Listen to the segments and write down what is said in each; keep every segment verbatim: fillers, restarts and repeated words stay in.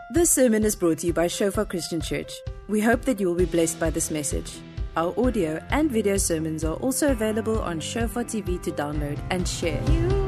This sermon is brought to you by Shofar Christian Church. We hope that you will be blessed by this message. Our audio and video sermons are also available on Shofar T V to download and share.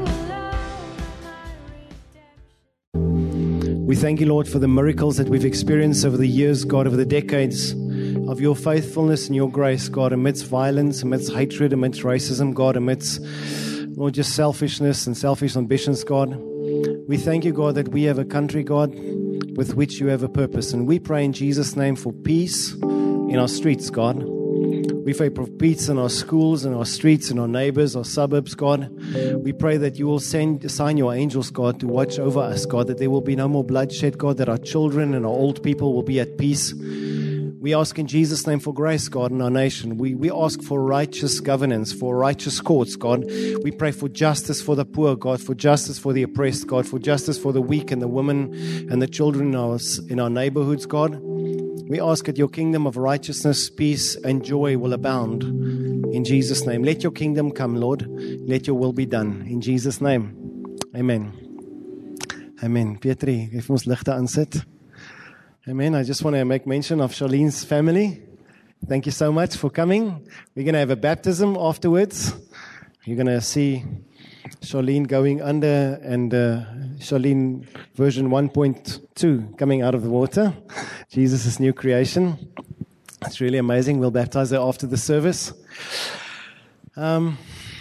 We thank you, Lord, for the miracles that we've experienced over the years, God, over the decades of your faithfulness and your grace, God, amidst violence, amidst hatred, amidst racism, God, amidst, Lord, just selfishness and selfish ambitions, God. We thank you, God, that we have a country, God, with which you have a purpose. And we pray in Jesus' name for peace in our streets, God. We pray for peace in our schools, in our streets, in our neighbors, our suburbs, God. We pray that you will send, assign your angels, God, to watch over us, God, that there will be no more bloodshed, God, that our children and our old people will be at peace. We ask in Jesus' name for grace, God, in our nation. We, we ask for righteous governance, for righteous courts, God. We pray for justice for the poor, God, for justice for the oppressed, God, for justice for the weak and the women and the children in our, in our neighborhoods, God. We ask that your kingdom of righteousness, peace, and joy will abound in Jesus' name. Let your kingdom come, Lord. Let your will be done. In Jesus' name. Amen. Amen. Pietri, if ons ligte aansit. Amen. I just want to make mention of Charlene's family. Thank you so much for coming. We're going to have a baptism afterwards. You're going to see Charlene going under and uh, Charlene version one point two coming out of the water. Jesus' new creation. It's really amazing. We'll baptize her after the service. Um,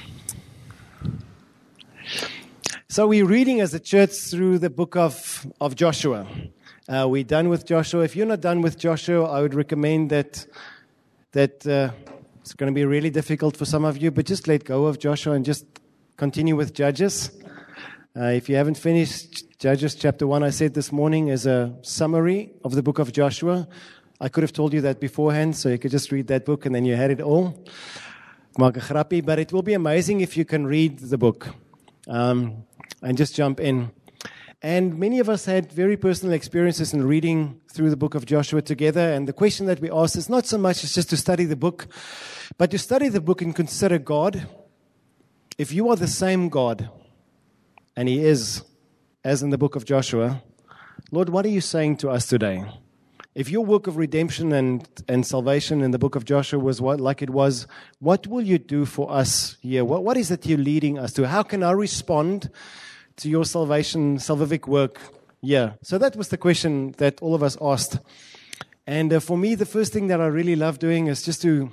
so we're reading as a church through the book of, of Joshua. Uh, we're done with Joshua. If you're not done with Joshua, I would recommend that that uh, it's going to be really difficult for some of you, but just let go of Joshua and just continue with Judges. Uh, if you haven't finished Judges chapter one, I said this morning is a summary of the book of Joshua. I could have told you that beforehand, so you could just read that book and then you had it all. Maak 'n grappie, but it will be amazing if you can read the book um, and just jump in. And many of us had very personal experiences in reading through the book of Joshua together. And the question that we asked is not so much as just to study the book, but to study the book and consider God. If you are the same God, and He is, as in the book of Joshua, Lord, what are you saying to us today? If your work of redemption and, and salvation in the book of Joshua was what, like it was, what will you do for us here? What, what is it you're leading us to? How can I respond to your salvation, salvific work here? So that was the question that all of us asked. And uh, for me, the first thing that I really love doing is just to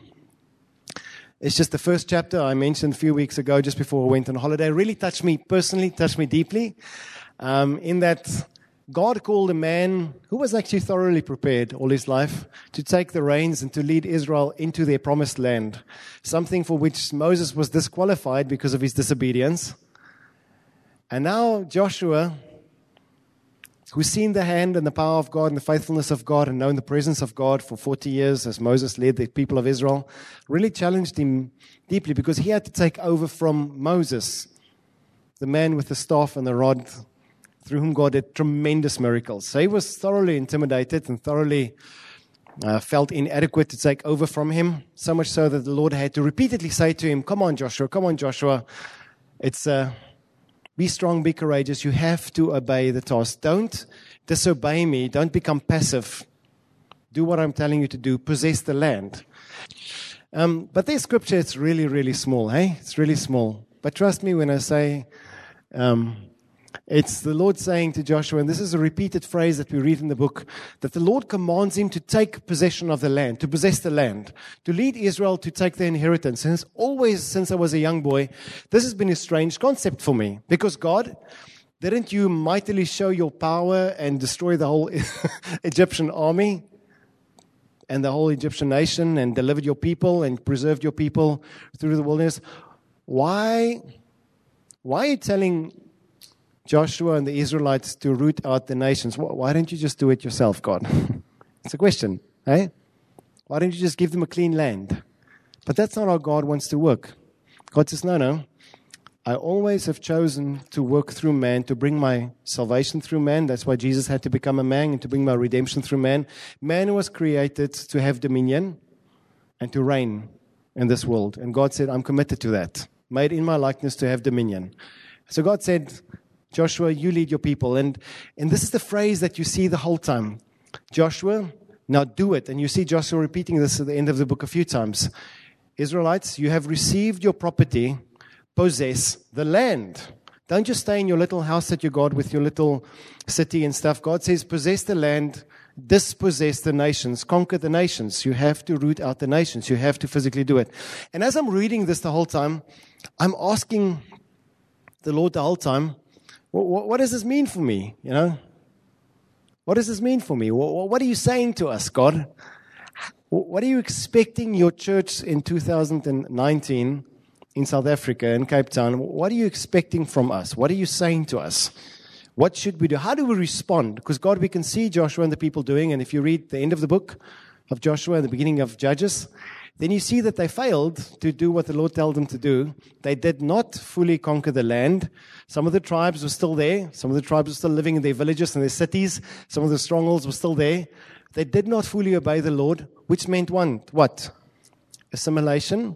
It's just the first chapter I mentioned a few weeks ago, just before I went on holiday. It really touched me personally, touched me deeply, um, in that God called a man who was actually thoroughly prepared all his life to take the reins and to lead Israel into their promised land, something for which Moses was disqualified because of his disobedience. And now Joshua, who's seen the hand and the power of God and the faithfulness of God and known the presence of God for forty years as Moses led the people of Israel, really challenged him deeply because he had to take over from Moses, the man with the staff and the rod, through whom God did tremendous miracles. So he was thoroughly intimidated and thoroughly uh, felt inadequate to take over from him, so much so that the Lord had to repeatedly say to him, come on, Joshua, come on, Joshua. It's... Uh, Be strong, be courageous. You have to obey the task. Don't disobey me. Don't become passive. Do what I'm telling you to do. Possess the land. Um, but this scripture, it's really, really small. Hey, it's really small. But trust me when I say um, it's the Lord saying to Joshua, and this is a repeated phrase that we read in the book, that the Lord commands him to take possession of the land, to possess the land, to lead Israel to take their inheritance. And it's always, since I was a young boy, this has been a strange concept for me. Because God, didn't you mightily show your power and destroy the whole Egyptian army and the whole Egyptian nation and delivered your people and preserved your people through the wilderness? Why, why are you telling Joshua and the Israelites to root out the nations? Why don't you just do it yourself, God? It's a question, eh? Why don't you just give them a clean land? But that's not how God wants to work. God says, no, no. I always have chosen to work through man, to bring my salvation through man. That's why Jesus had to become a man and to bring my redemption through man. Man was created to have dominion and to reign in this world. And God said, I'm committed to that. Made in my likeness to have dominion. So God said, Joshua, you lead your people. And, and this is the phrase that you see the whole time. Joshua, now do it. And you see Joshua repeating this at the end of the book a few times. Israelites, you have received your property, possess the land. Don't just stay in your little house that you got with your little city and stuff. God says, possess the land, dispossess the nations, conquer the nations. You have to root out the nations. You have to physically do it. And as I'm reading this the whole time, I'm asking the Lord the whole time, what, what does this mean for me? You know, what does this mean for me? What, what are you saying to us, God? What are you expecting your church in two thousand nineteen in South Africa, in Cape Town? What are you expecting from us? What are you saying to us? What should we do? How do we respond? Because God, we can see Joshua and the people doing, and if you read the end of the book of Joshua and the beginning of Judges, then you see that they failed to do what the Lord told them to do. They did not fully conquer the land. Some of the tribes were still there. Some of the tribes were still living in their villages and their cities. Some of the strongholds were still there. They did not fully obey the Lord, which meant one, what? Assimilation.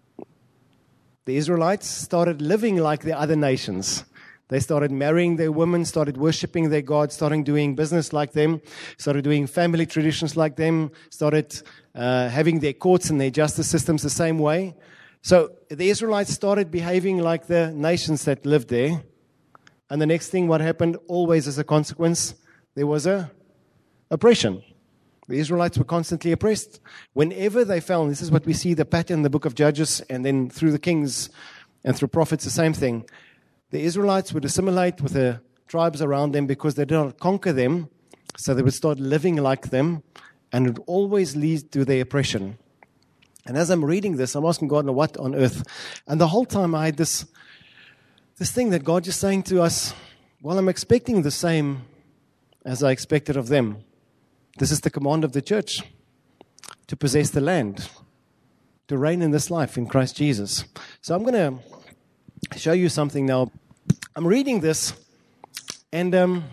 The Israelites started living like the other nations. They started marrying their women, started worshiping their God, started doing business like them, started doing family traditions like them, started uh, having their courts and their justice systems the same way. So the Israelites started behaving like the nations that lived there. And the next thing, what happened, always as a consequence, there was a oppression. The Israelites were constantly oppressed. Whenever they fell, and this is what we see the pattern in the book of Judges, and then through the kings and through prophets, the same thing. The Israelites would assimilate with the tribes around them because they did not conquer them, so they would start living like them, and it would always lead to their oppression. And as I'm reading this, I'm asking God, what on earth? And the whole time I had this, this thing that God is saying to us, well, I'm expecting the same as I expected of them. This is the command of the church, to possess the land, to reign in this life in Christ Jesus. So I'm going to show you something now. I'm reading this, and um,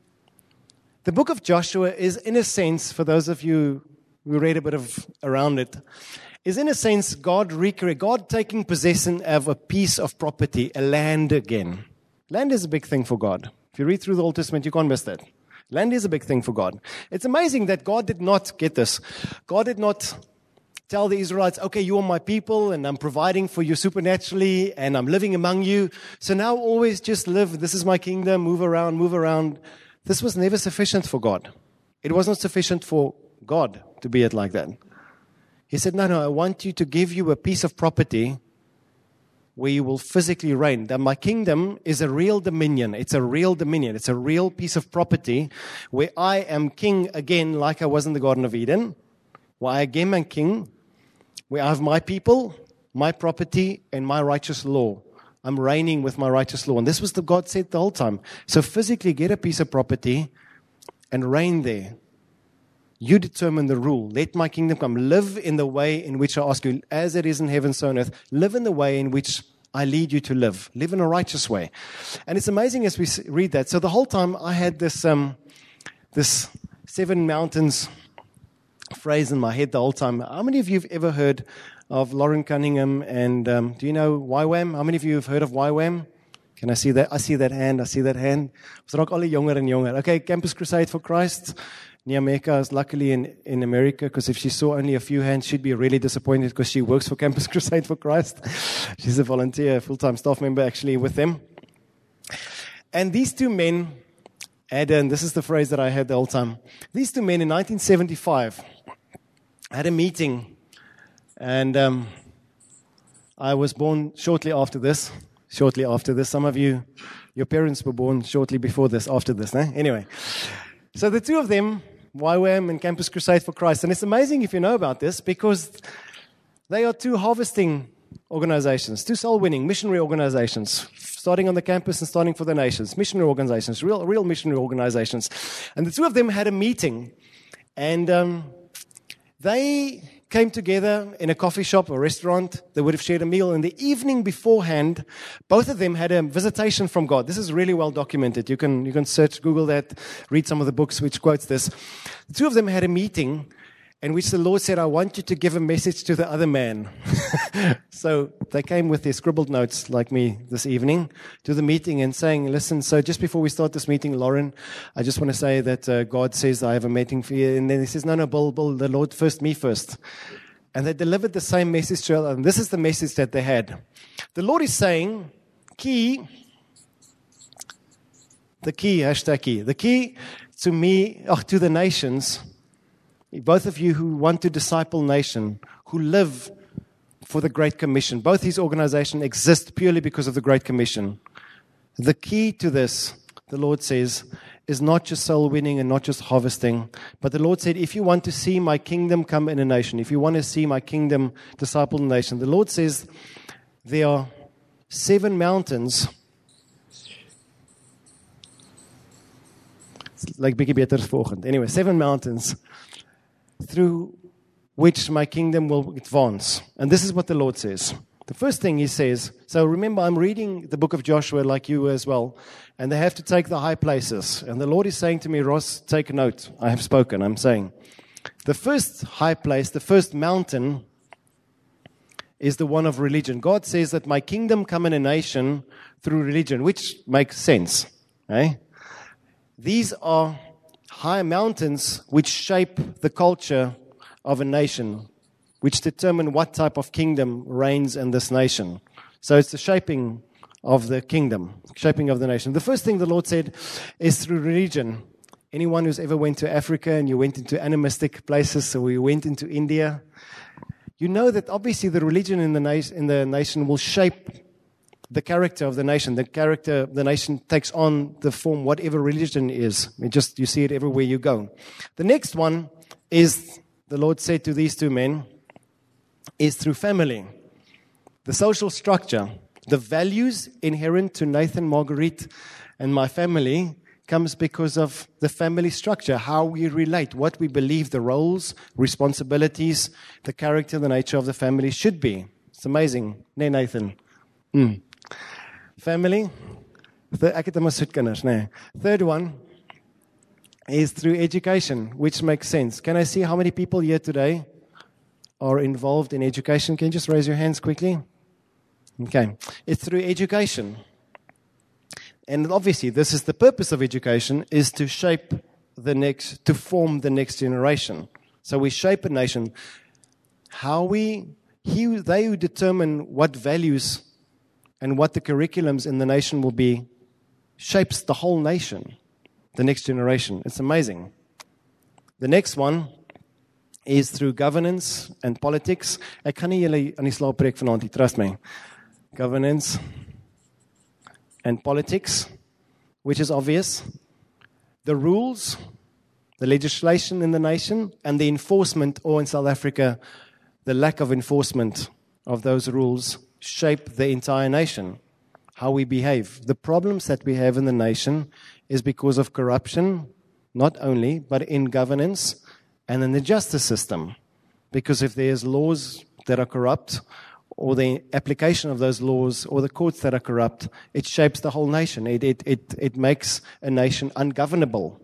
the book of Joshua is, in a sense, for those of you who read a bit of around it, is in a sense God recreate, God taking possession of a piece of property, a land again. Land is a big thing for God. If you read through the Old Testament, you can't miss that. Land is a big thing for God. It's amazing that God did not get this. God did not tell the Israelites, okay, you are my people, and I'm providing for you supernaturally, and I'm living among you. So now always just live. This is my kingdom. Move around, move around. This was never sufficient for God. It was not sufficient for God to be it like that. He said, no, no, I want you to give you a piece of property where you will physically reign. That my kingdom is a real dominion. It's a real dominion. It's a real piece of property where I am king again, like I was in the Garden of Eden, where I again am king, where I have my people, my property, and my righteous law. I'm reigning with my righteous law. And this was what God said the whole time. So physically get a piece of property and reign there. You determine the rule. Let my kingdom come. Live in the way in which I ask you, as it is in heaven, so on earth. Live in the way in which I lead you to live. Live in a righteous way. And it's amazing as we read that. So the whole time I had this um, this seven mountains phrase in my head the whole time. How many of you have ever heard of Lauren Cunningham? And um, do you know Y WAM? How many of you have heard of Y WAM? Can I see that? I see that hand. I see that hand. Ons raak alle jonger en jonger. Okay, Campus Crusade for Christ. Niameka is luckily in, in America, because if she saw only a few hands, she'd be really disappointed because she works for Campus Crusade for Christ. She's a volunteer, full-time staff member actually with them. And these two men, had, and this is the phrase that I had the whole time, these two men in nineteen seventy-five had a meeting, and um, I was born shortly after this. Shortly after this. Some of you, your parents were born shortly before this, after this. Eh? Anyway, so the two of them, Y WAM and Campus Crusade for Christ. And it's amazing if you know about this, because they are two harvesting organizations, two soul-winning missionary organizations, starting on the campus and starting for the nations, missionary organizations, real real missionary organizations. And the two of them had a meeting, and um, they came together in a coffee shop or restaurant. They would have shared a meal. And the evening beforehand, both of them had a visitation from God. This is really well documented. You can you can search, Google that, read some of the books which quotes this. The two of them had a meeting, in which the Lord said, I want you to give a message to the other man. So they came with their scribbled notes, like me this evening, to the meeting and saying, listen, so just before we start this meeting, Lauren, I just want to say that uh, God says I have a meeting for you. And then he says, no, no, Bill, Bill, the Lord first, me first. And they delivered the same message to them. And this is the message that they had. The Lord is saying, key, the key, hashtag key, the key to me, oh, to the nations, both of you who want to disciple nation, who live for the Great Commission. Both these organizations exist purely because of the Great Commission. The key to this, the Lord says, is not just soul winning and not just harvesting, but the Lord said, if you want to see my kingdom come in a nation, if you want to see my kingdom disciple a nation, the Lord says there are seven mountains, like bietjie beter vanoggend. Anyway, seven mountains through which my kingdom will advance. And this is what the Lord says. The first thing he says, so remember, I'm reading the book of Joshua like you as well, and they have to take the high places. And the Lord is saying to me, Ross, take note. I have spoken. I'm saying, the first high place, the first mountain is the one of religion. God says that my kingdom come in a nation through religion, which makes sense. Eh? These are high mountains which shape the culture of a nation, which determine what type of kingdom reigns in this nation. So it's the shaping of the kingdom, shaping of the nation. The first thing the Lord said is through religion. Anyone who's ever went to Africa and you went into animistic places, so you went into India, you know that obviously the religion in the, na- in the nation will shape the character of the nation. The character of the nation takes on the form whatever religion is. It just, you see it everywhere you go. The next one is, the Lord said to these two men, is through family. The social structure, the values inherent to Nathan, Marguerite, and my family comes because of the family structure, how we relate, what we believe the roles, responsibilities, the character, the nature of the family should be. It's amazing. Nee, Nathan. Mm. Family. Ek het maar soet kinders, nee. Third one is through education, which makes sense. Can I see how many people here today are involved in education? Can you just raise your hands quickly? Okay. It's through education. And obviously, this is the purpose of education, is to shape the next, to form the next generation. So we shape a nation. How we, he, they who determine what values and what the curriculums in the nation will be, shapes the whole nation, the next generation. It's amazing. The next one is through governance and politics. Ek gaan nie julle aan die slaap preek vanaand nie, trust me. Governance and politics, which is obvious. The rules, the legislation in the nation, and the enforcement, or in South Africa, the lack of enforcement of those rules shape the entire nation, how we behave. The problems that we have in the nation is because of corruption, not only, but in governance and in the justice system. Because if there's laws that are corrupt, or the application of those laws, or the courts that are corrupt, it shapes the whole nation. It, it, it, it makes a nation ungovernable,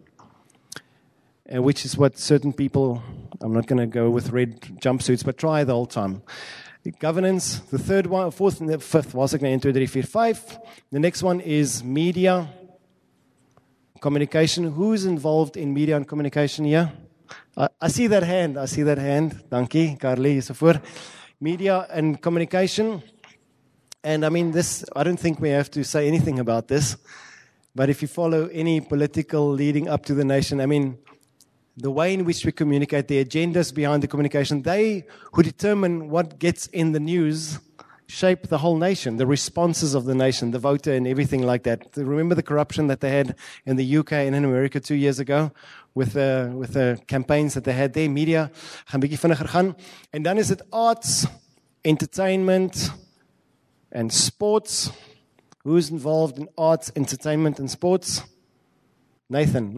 uh, which is what certain people, I'm not going to go with red jumpsuits, but try the whole time. Governance, the third one, fourth and the fifth, was again two, three, four, five. The next one is media, communication. Who's involved in media and communication here? I, I see that hand. I see that hand. Dankie, Carly, so forth. Media and communication. And I mean, this, I don't think we have to say anything about this. But if you follow any political leading up to the nation, I mean, the way in which we communicate, the agendas behind the communication, they who determine what gets in the news shape the whole nation, the responses of the nation, the voter and everything like that. Remember the corruption that they had in the U K and in America two years ago with the, with the campaigns that they had there? Media gaan bietjie vinniger gaan. And dan is it arts, entertainment and sports. Who's involved in arts, entertainment and sports? Nathan.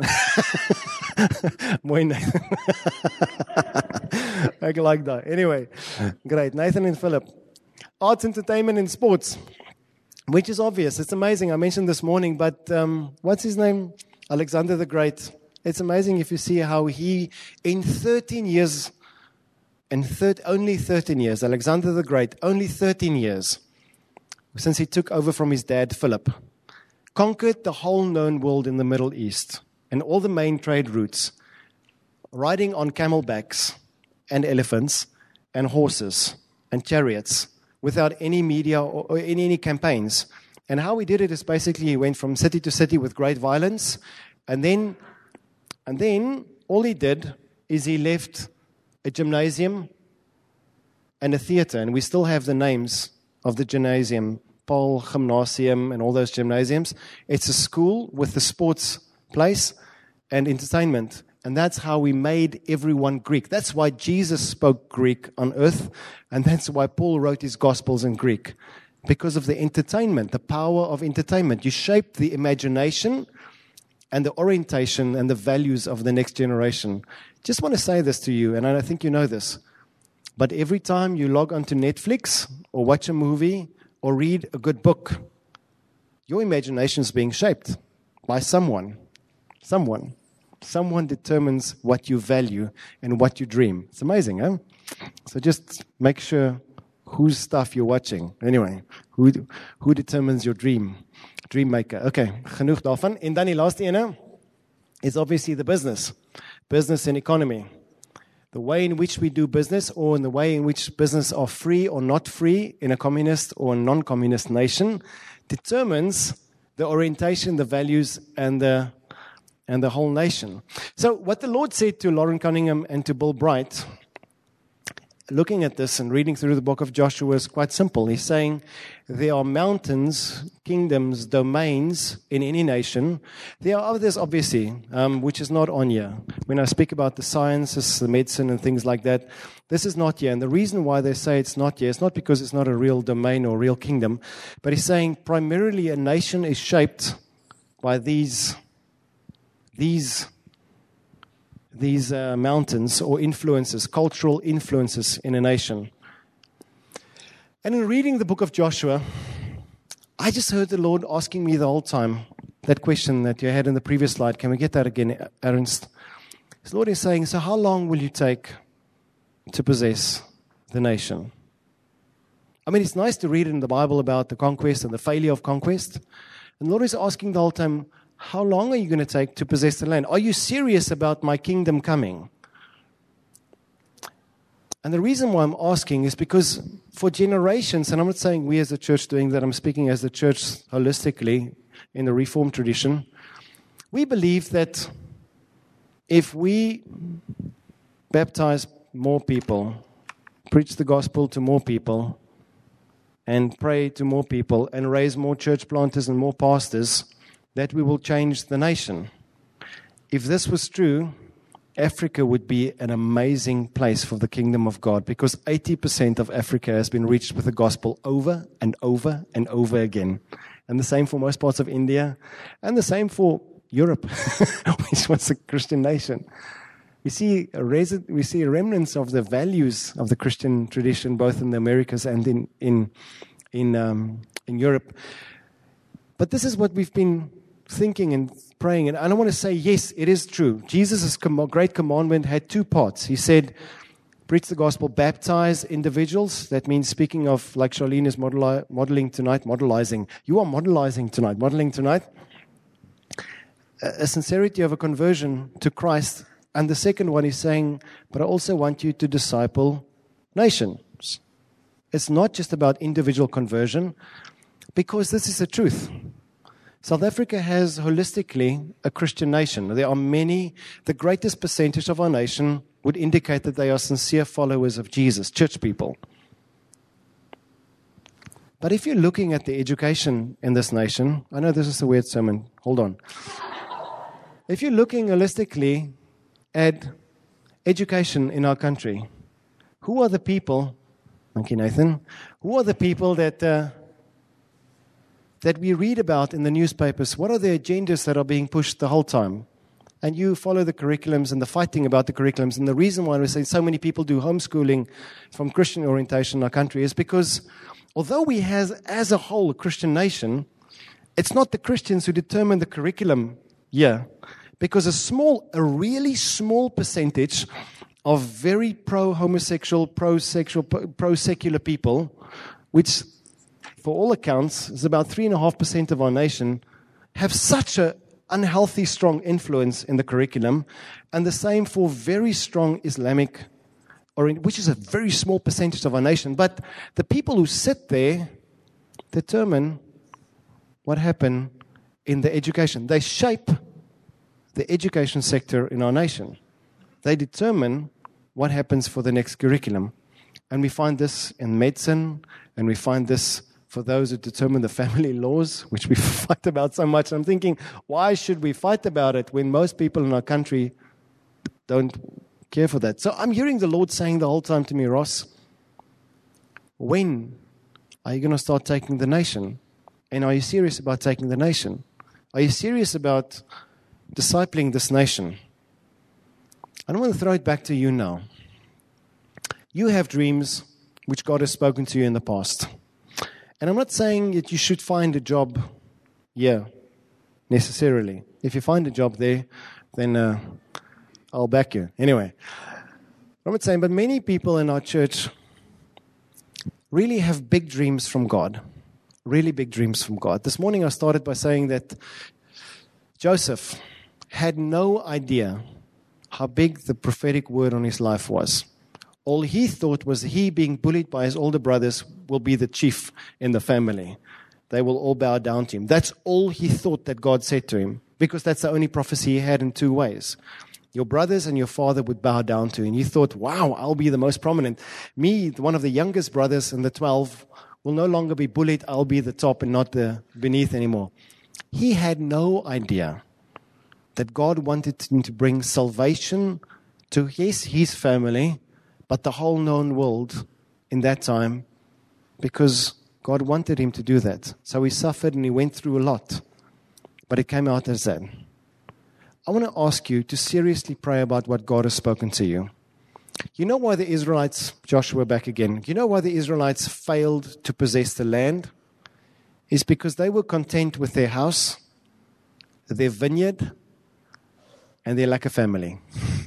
Mooi Nathan. Ek like that. Anyway, great. Nathan and Philip. Arts, entertainment and sports, which is obvious. It's amazing. I mentioned this morning, but um, what's his name? Alexander the Great. It's amazing if you see how he, in thirteen years and thir- only thirteen years, Alexander the Great, only thirteen years, since he took over from his dad, Philip, conquered the whole known world in the Middle East and all the main trade routes, riding on camelbacks and elephants and horses and chariots without any media or, or any, any campaigns. And how he did it is basically he went from city to city with great violence, and then, and then all he did is he left a gymnasium and a theater, and we still have the names of the gymnasium, Paul Gymnasium and all those gymnasiums. It's a school with a sports place and entertainment, and that's how we made everyone Greek. That's why Jesus spoke Greek on earth, and that's why Paul wrote his Gospels in Greek, because of the entertainment, the power of entertainment. You shape the imagination and the orientation and the values of the next generation. Just want to say this to you, and I think you know this, but every time you log onto Netflix or watch a movie or read a good book, your imagination is being shaped by someone. Someone. Someone determines what you value and what you dream. It's amazing, huh? So just make sure whose stuff you're watching. Anyway, who who determines your dream? Dream maker. Okay, genoeg daarvan. En dan die laaste ene is obviously the business. Business and economy. The way in which we do business, or in the way in which business are free or not free in a communist or a non-communist nation, determines the orientation, the values, and the and the whole nation. So what the Lord said to Lauren Cunningham and to Bill Bright, looking at this and reading through the book of Joshua, is quite simple. He's saying there are mountains, kingdoms, domains in any nation. There are others, obviously, um, which is not on here. When I speak about the sciences, the medicine and things like that, this is not here. And the reason why they say it's not here is not because it's not a real domain or real kingdom, but he's saying primarily a nation is shaped by these these these uh, mountains or influences, cultural influences in a nation. And in reading the book of Joshua, I just heard the Lord asking me the whole time that question that you had in the previous slide. Can we get that again, Ernst? The Lord is saying, so how long will you take to possess the nation? I mean, it's nice to read in the Bible about the conquest and the failure of conquest. And the Lord is asking the whole time, how long are you going to take to possess the land? Are you serious about my kingdom coming? And the reason why I'm asking is because for generations, and I'm not saying we as a church doing that, I'm speaking as the church holistically in the Reformed tradition, we believe that if we baptize more people, preach the gospel to more people, and pray to more people, and raise more church planters and more pastors, that we will change the nation. If this was true, Africa would be an amazing place for the kingdom of God, because eighty percent of Africa has been reached with the gospel over and over and over again. And the same for most parts of India, and the same for Europe, which was a Christian nation. We see, a res- we see remnants of the values of the Christian tradition, both in the Americas and in, in, in, um, in Europe. But this is what we've been thinking and praying, and I don't want to say, yes, it is true. Jesus' com- great commandment had two parts. He said, preach the gospel, baptize individuals. That means, speaking of, like Charlene is model- modeling tonight, modelizing. You are modelizing tonight, modeling tonight. A, a sincerity of a conversion to Christ. And the second one is saying, but I also want you to disciple nations. It's not just about individual conversion, because this is the truth. South Africa has holistically a Christian nation. There are many, the greatest percentage of our nation would indicate that they are sincere followers of Jesus, church people. But if you're looking at the education in this nation, I know this is a weird sermon, hold on. If you're looking holistically at education in our country, who are the people, thank you Nathan, who are the people that... Uh, that we read about in the newspapers? What are the agendas that are being pushed the whole time? And you follow the curriculums and the fighting about the curriculums. And the reason why we say so many people do homeschooling from Christian orientation in our country is because although we have, as a whole, a Christian nation, it's not the Christians who determine the curriculum here. Because a small, a really small percentage of very pro-homosexual, pro-sexual, pro-secular people, which, for all accounts, is about three point five percent of our nation, have such an unhealthy, strong influence in the curriculum, and the same for very strong Islamic, or in, which is a very small percentage of our nation. But the people who sit there determine what happened in the education. They shape the education sector in our nation. They determine what happens for the next curriculum. And we find this in medicine, and we find this for those who determine the family laws, which we fight about so much. I'm thinking, why should we fight about it when most people in our country don't care for that? So I'm hearing the Lord saying the whole time to me, Ross, when are you going to start taking the nation? And are you serious about taking the nation? Are you serious about discipling this nation? I don't want to throw it back to you now. You have dreams which God has spoken to you in the past. And I'm not saying that you should find a job here, necessarily. If you find a job there, then uh, I'll back you. Anyway, I'm not saying, but many people in our church really have big dreams from God. Really big dreams from God. This morning I started by saying that Joseph had no idea how big the prophetic word on his life was. All he thought was he being bullied by his older brothers will be the chief in the family. They will all bow down to him. That's all he thought that God said to him, because that's the only prophecy he had in two ways. Your brothers and your father would bow down to you. And you thought, wow, I'll be the most prominent. Me, one of the youngest brothers in the twelve, will no longer be bullied. I'll be the top and not the beneath anymore. He had no idea that God wanted him to bring salvation to his, his family, but the whole known world in that time, because God wanted him to do that. So he suffered and he went through a lot, but it came out as that. I want to ask you to seriously pray about what God has spoken to you. You know why the Israelites, Joshua back again, you know why the Israelites failed to possess the land? It's because they were content with their house, their vineyard, and their lack of family.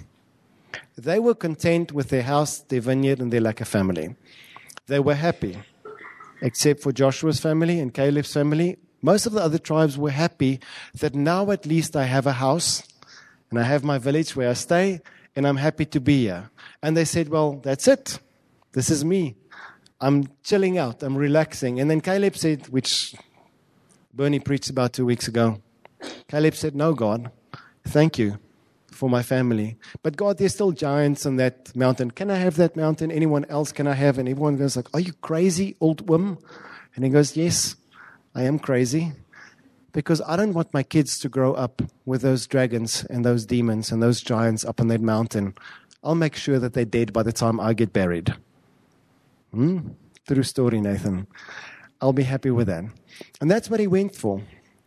They were content with their house, their vineyard, and their lack of family. They were happy, except for Joshua's family and Caleb's family. Most of the other tribes were happy that now at least I have a house, and I have my village where I stay, and I'm happy to be here. And they said, well, that's it. This is me. I'm chilling out. I'm relaxing. And then Caleb said, which Bernie preached about two weeks ago, Caleb said, no, God, thank you for my family. But God, there's still giants on that mountain. Can I have that mountain? Anyone else can I have? And everyone goes like, are you crazy, old woman? And he goes, yes, I am crazy. Because I don't want my kids to grow up with those dragons and those demons and those giants up on that mountain. I'll make sure that they're dead by the time I get buried. Hmm? True story, Nathan. I'll be happy with that. And that's what he went for.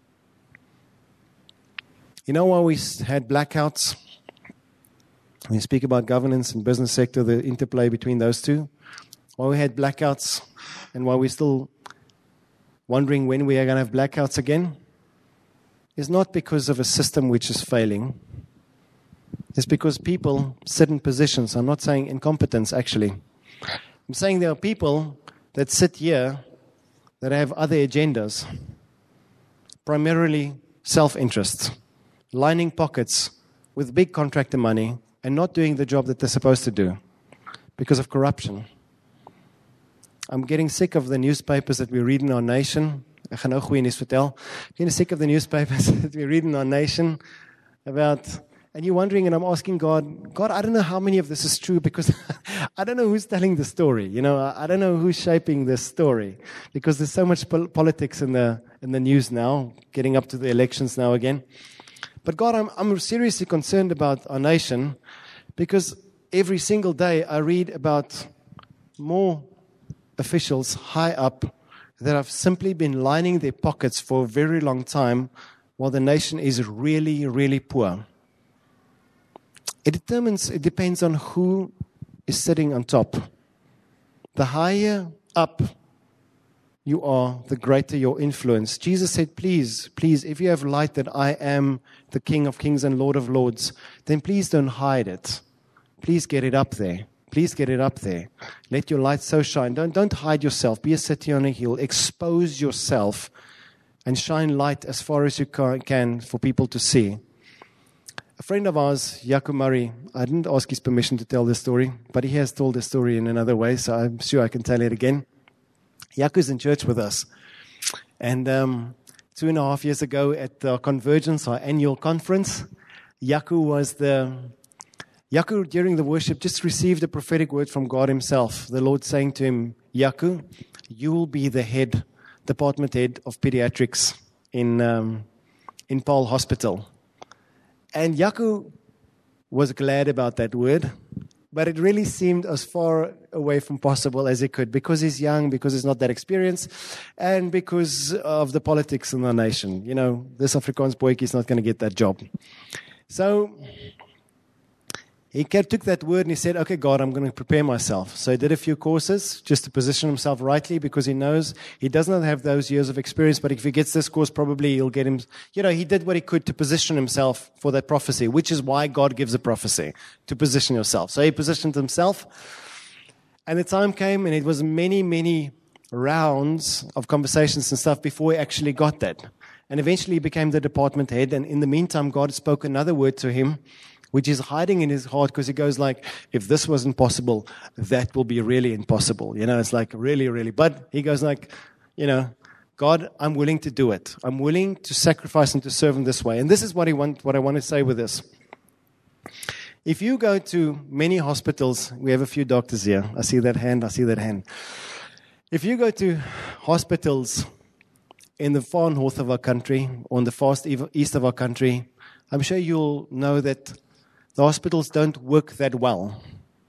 You know why we had blackouts? When you speak about governance and business sector, the interplay between those two. Why we had blackouts and why we're still wondering when we are going to have blackouts again is not because of a system which is failing. It's because people sit in positions. I'm not saying incompetence, actually. I'm saying there are people that sit here that have other agendas, primarily self-interest, lining pockets with big contractor money and not doing the job that they're supposed to do because of corruption. I'm getting sick of the newspapers that we read in our nation. Ek gaan nou goeie nuus vertel. I'm getting sick of the newspapers that we read in our nation about, and you're wondering, and I'm asking God, God, I don't know how many of this is true because I don't know who's telling the story. You know, I don't know who's shaping this story because there's so much pol- politics in the in the news now, getting up to the elections now again. But God, I'm I'm seriously concerned about our nation because every single day I read about more officials high up that have simply been lining their pockets for a very long time while the nation is really, really poor. It determines, it depends on who is sitting on top. The higher up you are, the greater your influence. Jesus said, please, please, if you have light that I am the King of Kings and Lord of Lords, then please don't hide it. please get it up there. Please get it up there. Let your light so shine. Don't, don't hide yourself. Be a city on a hill. Expose yourself and shine light as far as you can for people to see. A friend of ours, Yaku Murray, I didn't ask his permission to tell this story, but he has told the story in another way, so I'm sure I can tell it again. Yaku's in church with us. And um, two and a half years ago at the Convergence, our annual conference, Yaku was the... Yaku, during the worship, just received a prophetic word from God himself. The Lord saying to him, Yaku, you will be the head, department head of pediatrics in um, in Paul Hospital. And Yaku was glad about that word, but it really seemed as far away from possible as it could, because he's young, because he's not that experienced, and because of the politics in the nation. You know, this Afrikaans boykie is not going to get that job. So he took that word and he said, okay, God, I'm going to prepare myself. So he did a few courses just to position himself rightly, because he knows he does not have those years of experience, but if he gets this course, probably he'll get him. You know, he did what he could to position himself for that prophecy, which is why God gives a prophecy, to position yourself. So he positioned himself, and the time came, and it was many, many rounds of conversations and stuff before he actually got that. And eventually he became the department head, and in the meantime, God spoke another word to him, which is hiding in his heart, because he goes like, if this wasn't possible, that will be really impossible. You know, it's like really, really. But he goes like, you know, God, I'm willing to do it. I'm willing to sacrifice and to serve him this way. And this is what, he want, what I want to say with this. If you go to many hospitals, we have a few doctors here. I see that hand, I see that hand. If you go to hospitals in the far north of our country, or in the far east of our country, I'm sure you'll know that the hospitals don't work that well.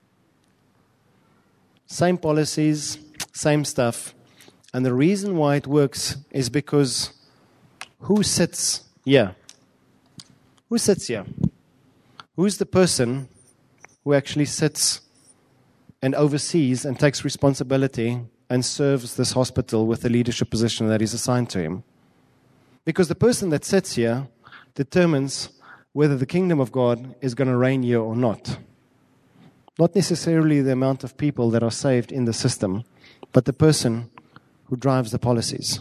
Same policies, same stuff. And the reason why it works is because who sits here? Who sits here? Who's the person who actually sits and oversees and takes responsibility and serves this hospital with the leadership position that is assigned to him? Because the person that sits here determines whether the kingdom of God is going to reign here or not. Not necessarily the amount of people that are saved in the system, but the person who drives the policies.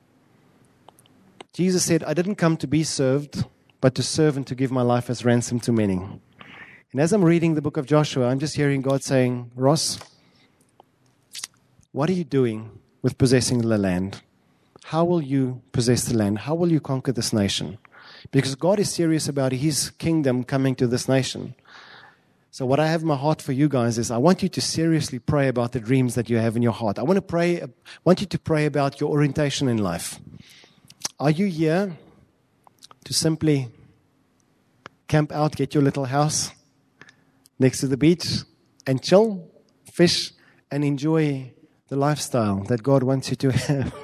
Jesus said, I didn't come to be served, but to serve and to give my life as ransom to many. And as I'm reading the book of Joshua, I'm just hearing God saying, Ross, what are you doing with possessing the land? How will you possess the land? How will you conquer this nation? Because God is serious about his kingdom coming to this nation. So what I have in my heart for you guys is I want you to seriously pray about the dreams that you have in your heart. I want to pray, I want you to pray about your orientation in life. Are you here to simply camp out, get your little house next to the beach and chill, fish, and enjoy the lifestyle that God wants you to have?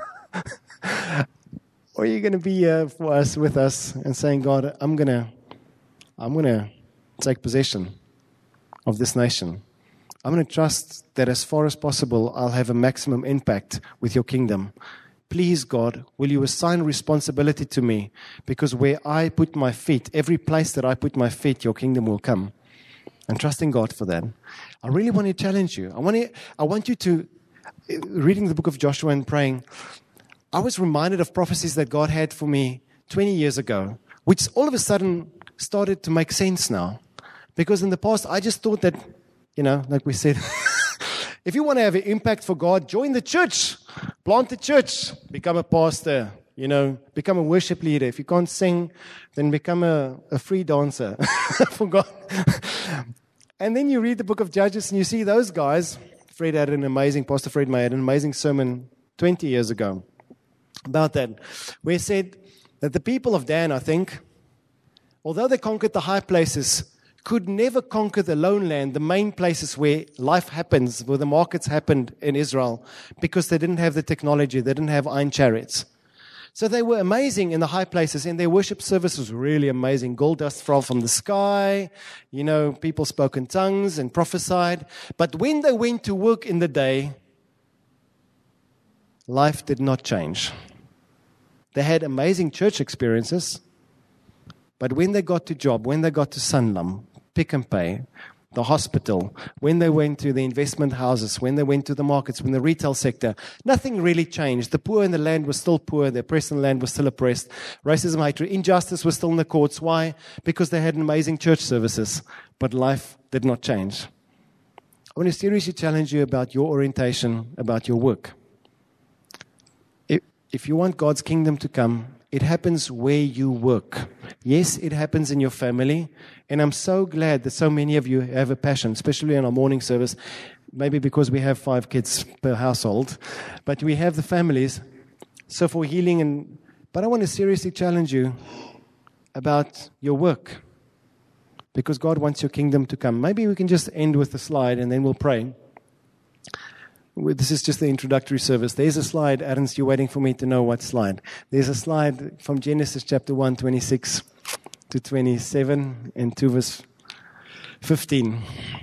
Or are you going to be here for us, with us, and saying, God, I'm going to, I'm going to take possession of this nation. I'm going to trust that as far as possible, I'll have a maximum impact with your kingdom. Please, God, will you assign responsibility to me? Because where I put my feet, every place that I put my feet, your kingdom will come. I'm trusting God for that. I really want to challenge you. I want to, I want you to, reading the book of Joshua and praying, I was reminded of prophecies that God had for me twenty years ago, which all of a sudden started to make sense now. Because in the past, I just thought that, you know, like we said, if you want to have an impact for God, join the church, plant the church, become a pastor, you know, become a worship leader. If you can't sing, then become a, a free dancer for God. And then you read the book of Judges and you see those guys. Fred had an amazing, Pastor Fred May had an amazing sermon twenty years ago about that, where he said that the people of Dan, I think, although they conquered the high places, could never conquer the lone land, the main places where life happens, where the markets happened in Israel, because they didn't have the technology, they didn't have iron chariots. So they were amazing in the high places, and their worship service was really amazing. Gold dust fell from the sky, you know, people spoke in tongues and prophesied. But when they went to work in the day, life did not change. They had amazing church experiences, but when they got to job, when they got to Sanlam, Pick and Pay, the hospital, when they went to the investment houses, when they went to the markets, when the retail sector, nothing really changed. The poor in the land were still poor. The oppressed in the land was still oppressed. Racism, hatred, injustice was still in the courts. Why? Because they had amazing church services, but life did not change. I want to seriously challenge you about your orientation, about your work. If, if you want God's kingdom to come, it happens where you work. Yes, it happens in your family. And I'm so glad that so many of you have a passion, especially in our morning service, maybe because we have five kids per household. But we have the families. So for healing, and but I want to seriously challenge you about your work. Because God wants your kingdom to come. Maybe we can just end with the slide and then we'll pray. This is just the introductory service. There's a slide. Aaron's, you're waiting for me to know what slide. There's a slide from Genesis chapter one, twenty-six to twenty-seven and to verse fifteen.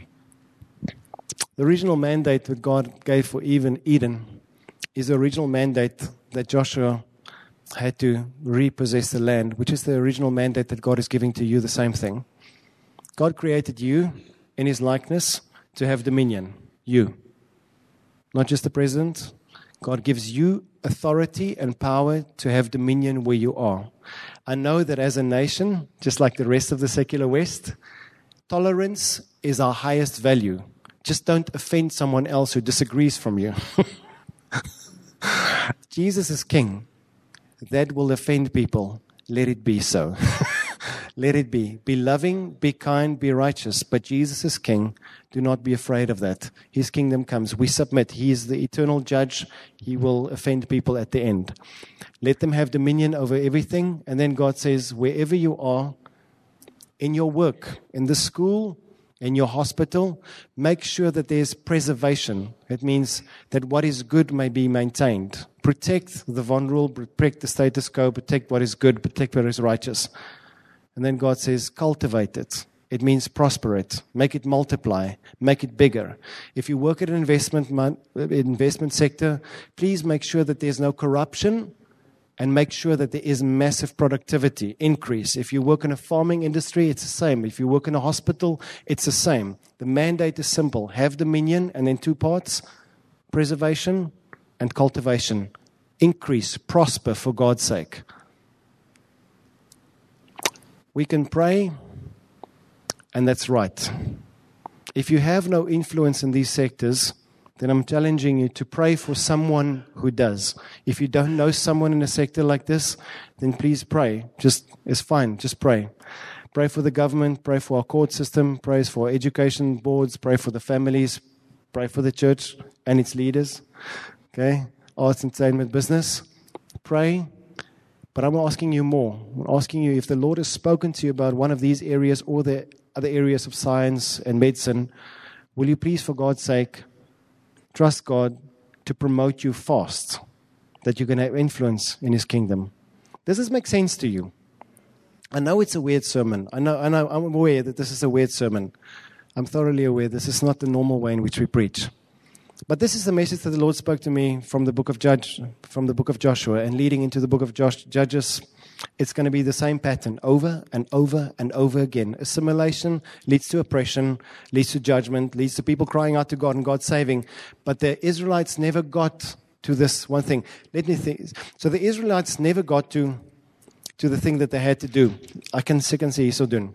The original mandate that God gave for Eve in Eden is the original mandate that Joshua had to repossess the land, which is the original mandate that God is giving to you, the same thing. God created you in His likeness to have dominion. You. Not just the president. God gives you authority and power to have dominion where you are. I know that as a nation, just like the rest of the secular West, tolerance is our highest value. Just don't offend someone else who disagrees from you. Jesus is king. That will offend people. Let it be so. Let it be. Be loving, be kind, be righteous. But Jesus is king. Do not be afraid of that. His kingdom comes. We submit. He is the eternal judge. He will offend people at the end. Let them have dominion over everything. And then God says, wherever you are, in your work, in the school, in your hospital, make sure that there's preservation. It means that what is good may be maintained. Protect the vulnerable, protect the status quo, protect what is good, protect what is righteous. And then God says, cultivate it. It means prosper it, make it multiply, make it bigger. If you work at an investment investment sector, please make sure that there's no corruption and make sure that there is massive productivity, increase. If you work in a farming industry, it's the same. If you work in a hospital, it's the same. The mandate is simple. Have dominion, and then two parts, preservation and cultivation. Increase, prosper for God's sake. We can pray, and that's right. If you have no influence in these sectors, then I'm challenging you to pray for someone who does. If you don't know someone in a sector like this, then please pray. Just, it's fine, just pray. Pray for the government, pray for our court system, pray for our education boards, pray for the families, pray for the church and its leaders. Okay? Arts, entertainment, business. Pray. But I'm asking you more. I'm asking you if the Lord has spoken to you about one of these areas or the other areas of science and medicine, will you please, for God's sake, trust God to promote you fast, that you can have influence in His kingdom? Does this make sense to you? I know it's a weird sermon. I know, I know, I'm aware that this is a weird sermon. I'm thoroughly aware this is not the normal way in which we preach. But this is the message that the Lord spoke to me from the book of Judge, from the book of Joshua, and leading into the book of Josh, Judges. It's going to be the same pattern over and over and over again. Assimilation leads to oppression, leads to judgment, leads to people crying out to God and God saving. But the Israelites never got to this one thing. Let me think. So the Israelites never got to to the thing that they had to do. I can second see so done.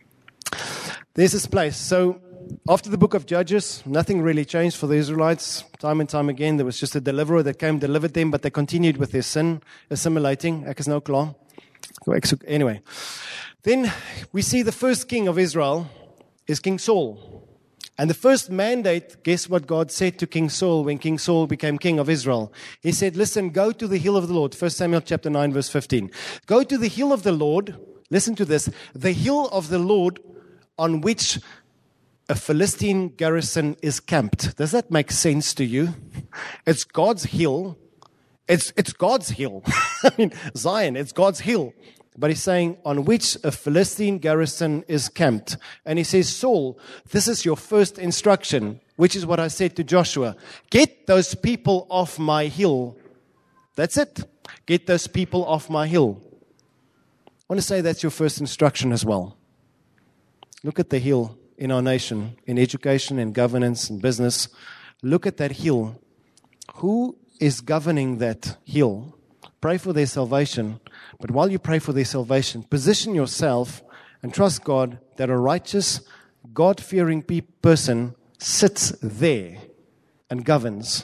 There's this place. So after the book of Judges, nothing really changed for the Israelites. Time and time again, there was just a deliverer that came, delivered them, but they continued with their sin, assimilating. Ek is nou klaar. Anyway, then we see the first king of Israel is King Saul. And the first mandate, guess what God said to King Saul when King Saul became king of Israel? He said, listen, go to the hill of the Lord. First Samuel chapter nine, verse fifteen. Go to the hill of the Lord. Listen to this. The hill of the Lord on which a Philistine garrison is camped. Does that make sense to you? It's God's hill. It's, it's God's hill. I mean, Zion, it's God's hill. But he's saying, on which a Philistine garrison is camped. And he says, Saul, this is your first instruction, which is what I said to Joshua. Get those people off my hill. That's it. Get those people off my hill. I want to say that's your first instruction as well. Look at the hill in our nation, in education, in governance, in business, look at that hill. Who is governing that hill? Pray for their salvation. But while you pray for their salvation, position yourself and trust God that a righteous, God-fearing pe- person sits there and governs.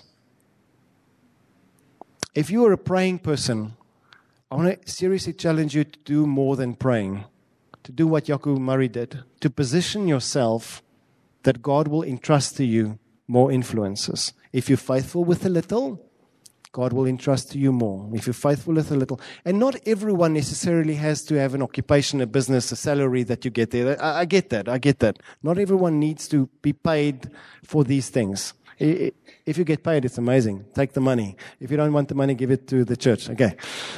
If you are a praying person, I want to seriously challenge you to do more than praying, to do what Yaku Murray did, to position yourself that God will entrust to you more influences. If you're faithful with a little, God will entrust to you more. If you're faithful with a little. And not everyone necessarily has to have an occupation, a business, a salary that you get there. I, I get that. I get that. Not everyone needs to be paid for these things. If you get paid, it's amazing. Take the money. If you don't want the money, give it to the church. Okay.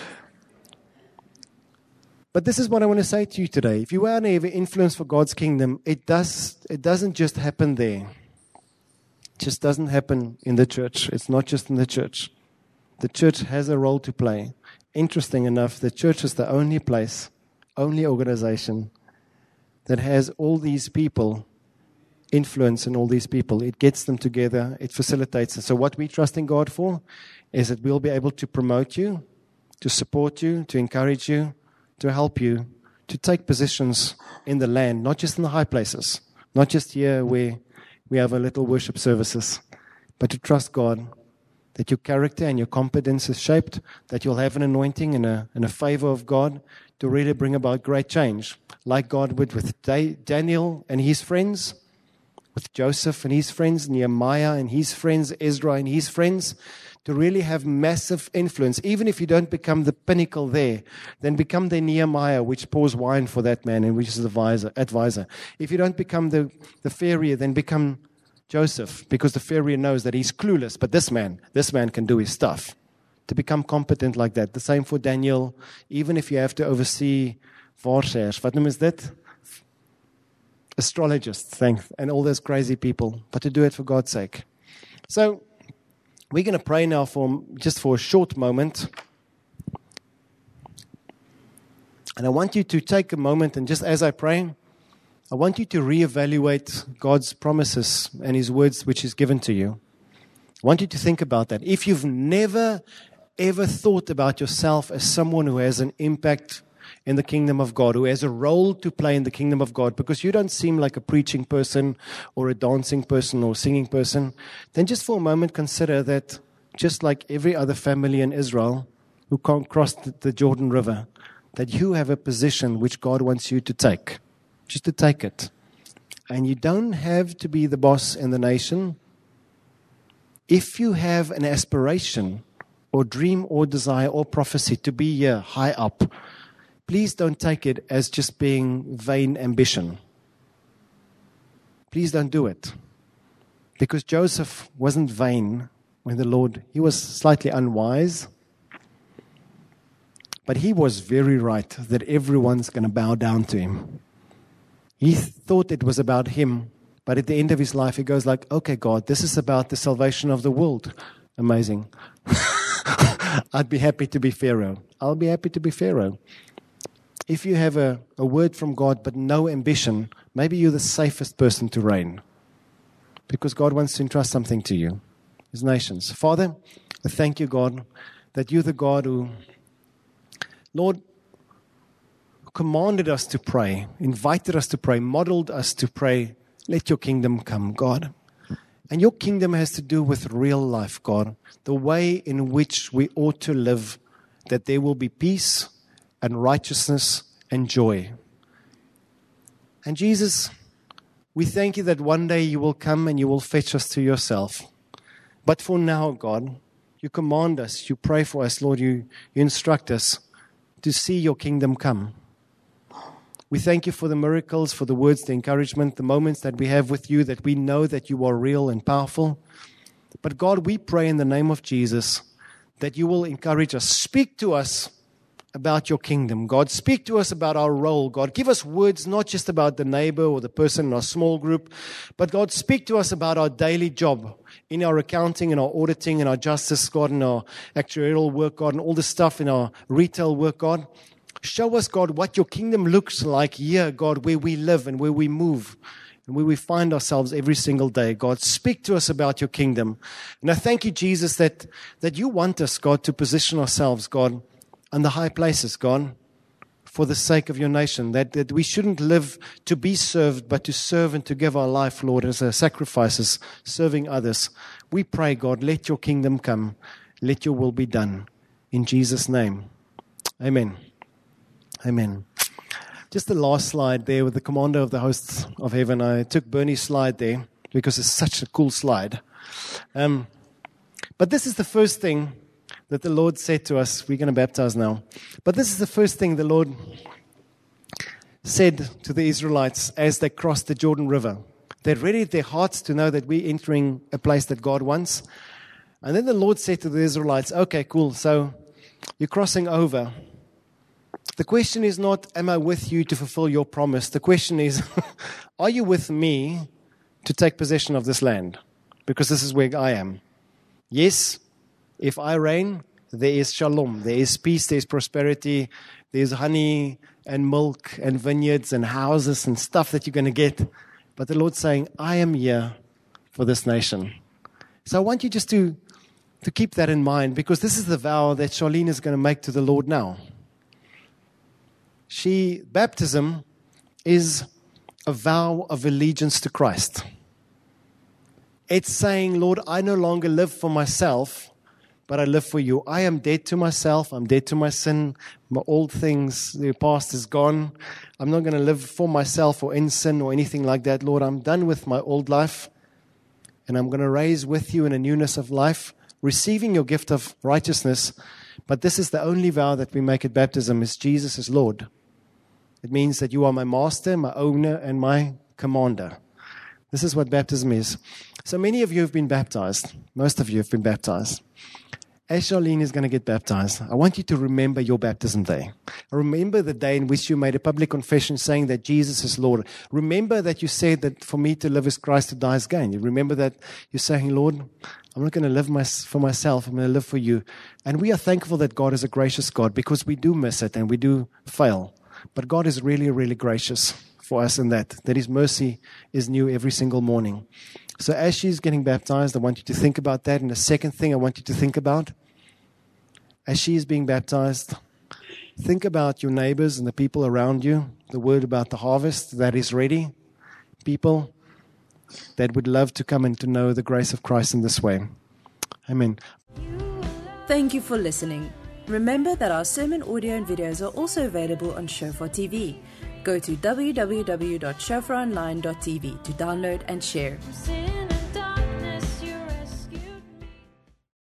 But this is what I want to say to you today. If you want to have influence for God's kingdom, it does. It doesn't just happen there. It just doesn't happen in the church. It's not just in the church. The church has a role to play. Interesting enough, the church is the only place, only organization that has all these people, influence in all these people. It gets them together. It facilitates it. So what we trust in God for is that we'll be able to promote you, to support you, to encourage you, to help you, to take positions in the land, not just in the high places, not just here where we have our little worship services, but to trust God that your character and your competence is shaped, that you'll have an anointing and a, and a favor of God to really bring about great change, like God would with Daniel and his friends, with Joseph and his friends, Nehemiah and his friends, Ezra and his friends, to really have massive influence. Even if you don't become the pinnacle there, then become the Nehemiah, which pours wine for that man and which is the advisor. advisor. If you don't become the, the Pharaoh, then become Joseph, because the Pharaoh knows that he's clueless, but this man, this man can do his stuff. To become competent like that. The same for Daniel, even if you have to oversee waarshers. Wat noem is dit? Astrologists, thanks, and all those crazy people, but to do it for God's sake. So, we're going to pray now for just for a short moment. And I want you to take a moment, and just as I pray, I want you to reevaluate God's promises and His words which He's given to you. I want you to think about that. If you've never, ever thought about yourself as someone who has an impact in the kingdom of God, who has a role to play in the kingdom of God, because you don't seem like a preaching person or a dancing person or singing person, then just for a moment consider that just like every other family in Israel who can't cross the Jordan River, that you have a position which God wants you to take. Just to take it. And you don't have to be the boss in the nation. If you have an aspiration or dream or desire or prophecy to be here high up, please don't take it as just being vain ambition. Please don't do it. Because Joseph wasn't vain when the Lord, he was slightly unwise. But he was very right that everyone's going to bow down to him. He thought it was about him, but at the end of his life, he goes like, okay, God, this is about the salvation of the world. Amazing. I'd be happy to be Pharaoh. I'll be happy to be Pharaoh. If you have a, a word from God but no ambition, maybe you're the safest person to reign. Because God wants to entrust something to you, His nations. Father, I thank you, God, that you're the God who, Lord, commanded us to pray, invited us to pray, modeled us to pray, let your kingdom come, God. And your kingdom has to do with real life, God, the way in which we ought to live, that there will be peace and righteousness and joy. And Jesus, we thank you that one day you will come and you will fetch us to yourself. But for now, God, you command us, you pray for us, Lord, you, you instruct us to see your kingdom come. We thank you for the miracles, for the words, the encouragement, the moments that we have with you, that we know that you are real and powerful. But God, we pray in the name of Jesus that you will encourage us. Speak to us about your kingdom. God, speak to us about our role. God, give us words not just about the neighbor or the person in our small group, but God, speak to us about our daily job in our accounting, in our auditing, in our justice, God, in our actuarial work, God, and all the stuff in our retail work, God. Show us, God, what your kingdom looks like here, God, where we live and where we move, and where we find ourselves every single day. God, speak to us about your kingdom. And I thank you, Jesus, that, that you want us, God, to position ourselves, God, on the high places, God, for the sake of your nation, that, that we shouldn't live to be served, but to serve and to give our life, Lord, as a sacrifices, serving others. We pray, God, let your kingdom come. Let your will be done. In Jesus' name. Amen. Amen. Just the last slide there with the commander of the hosts of heaven. I took Bernie's slide there because it's such a cool slide. Um, but this is the first thing that the Lord said to us. We're going to baptize now. But this is the first thing the Lord said to the Israelites as they crossed the Jordan River. They readied their hearts to know that we're entering a place that God wants. And then the Lord said to the Israelites, okay, cool, so you're crossing over. The question is not, am I with you to fulfill your promise? The question is, are you with me to take possession of this land? Because this is where I am. Yes, if I reign, there is shalom, there is peace, there is prosperity, there's honey and milk and vineyards and houses and stuff that you're going to get. But the Lord's saying, I am here for this nation. So I want you just to, to keep that in mind, because this is the vow that Charlene is going to make to the Lord now. She, baptism is a vow of allegiance to Christ. It's saying, Lord, I no longer live for myself, but I live for you. I am dead to myself. I'm dead to my sin. My old things, the past is gone. I'm not going to live for myself or in sin or anything like that. Lord, I'm done with my old life, and I'm going to raise with you in a newness of life, receiving your gift of righteousness. But this is the only vow that we make at baptism, is Jesus is Lord. It means that you are my master, my owner, and my commander. This is what baptism is. So many of you have been baptized. Most of you have been baptized. As Charlene is going to get baptized, I want you to remember your baptism day. Remember the day in which you made a public confession saying that Jesus is Lord. Remember that you said that for me to live is Christ, to die is gain. You remember that you're saying, Lord, I'm not going to live my, for myself. I'm going to live for you. And we are thankful that God is a gracious God, because we do miss it and we do fail. But God is really, really gracious for us in that, that His mercy is new every single morning. So as she's getting baptized, I want you to think about that. And the second thing I want you to think about, as she is being baptized, think about your neighbors and the people around you, the word about the harvest that is ready, people that would love to come and to know the grace of Christ in this way. Amen. Thank you for listening. Remember that our sermon audio and videos are also available on Shofar T V. Go to w w w dot shofar online dot t v to download and share.